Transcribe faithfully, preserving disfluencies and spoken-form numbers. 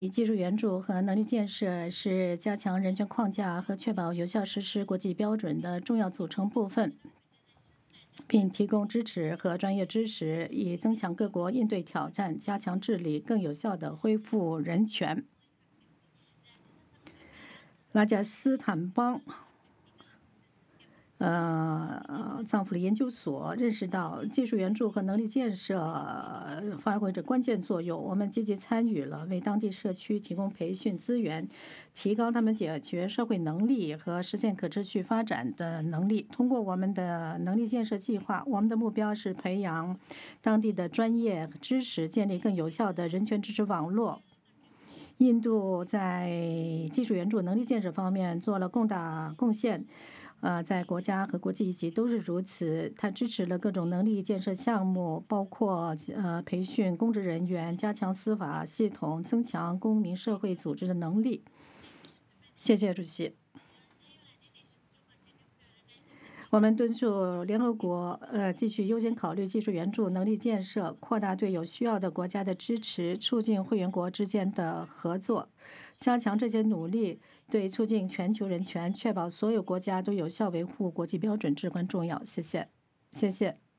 技术援助和能力建设是加强人权框架和确保有效实施国际标准的重要组成部分，并提供支持和专业知识，以增强各国应对挑战、加强治理、更有效地恢复人权。拉贾斯坦邦呃，藏府的研究所认识到，技术援助和能力建设呃发挥着关键作用。我们积极参与了，为当地社区提供培训资源，提高他们解决社会能力和实现可持续发展的能力。通过我们的能力建设计划，我们的目标是培养当地的专业知识，建立更有效的人权支持网络。印度在技术援助、能力建设方面做了更大贡献。呃，在国家和国际一级都是如此。它支持了各种能力建设项目，包括呃培训公职人员、加强司法系统、增强公民社会组织的能力。谢谢主席。我们敦促联合国呃继续优先考虑技术援助、能力建设，扩大对有需要的国家的支持，促进会员国之间的合作，加强这些努力对促进全球人权、确保所有国家都有效维护国际标准至关重要。谢谢，谢谢。